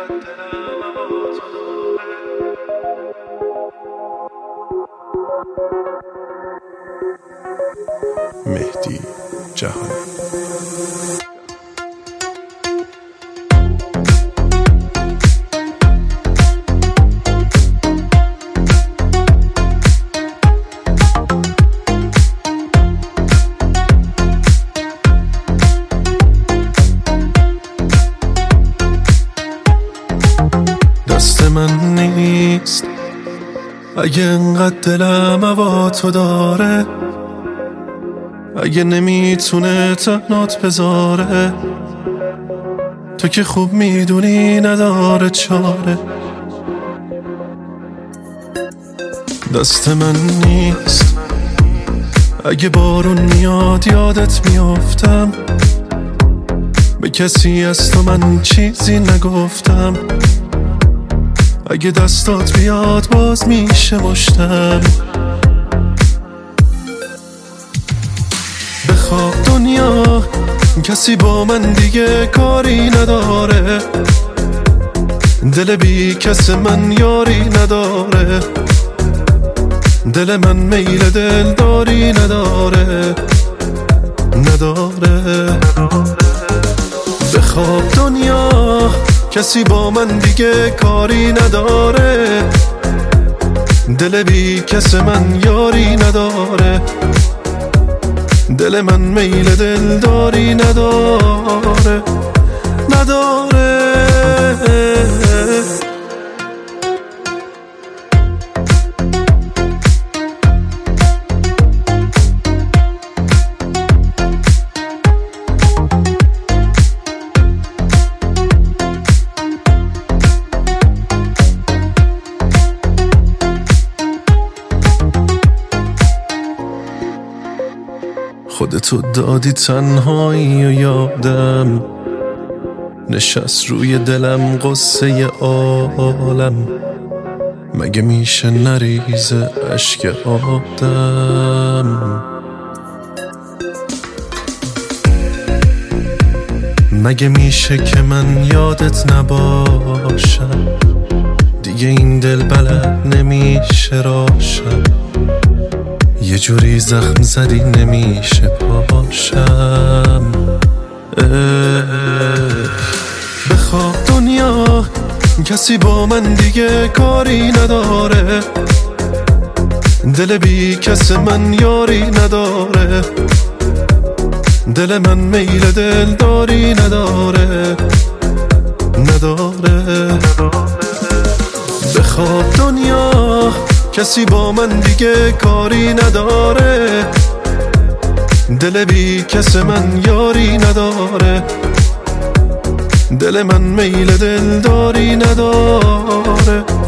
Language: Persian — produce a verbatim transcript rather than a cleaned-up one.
مهدی جهانی. دست من نیست اگه انقدر دلم هوا تو داره، اگه نمیتونه تنات بذاره، تو که خوب میدونی نداره چاره. دست من نیست اگه بارون میاد یادت میافتم، به کسی از تو من چیزی نگفتم، اگه دستات بیاد باز میشه مشتم. بخواب دنیا کسی با من دیگه کاری نداره، دل بی کس من یاری نداره، دل من میل دلداری نداره نداره. بخواب دنیا کسی با من دیگه کاری نداره، دل بی کس من یاری نداره، دل من میل دلداری نداره نداره. خودتو دادی تنهایی و یادم نشست روی دلم قصه عالم، مگه میشه نریزه اشک آدم؟ مگه میشه که من یادت نباشم، دیگه این دل بلد نمیشه راشم، یه جوری زخم زدی نمیشه پاشم. بخواب دنیا کسی با من دیگه کاری نداره، دل بی کس من یاری نداره، دل من میل دلداری نداره نداره. بخواب دنیا کسی با من دیگه کاری نداره، دل بی کس من یاری نداره، دل من میل دلداری نداره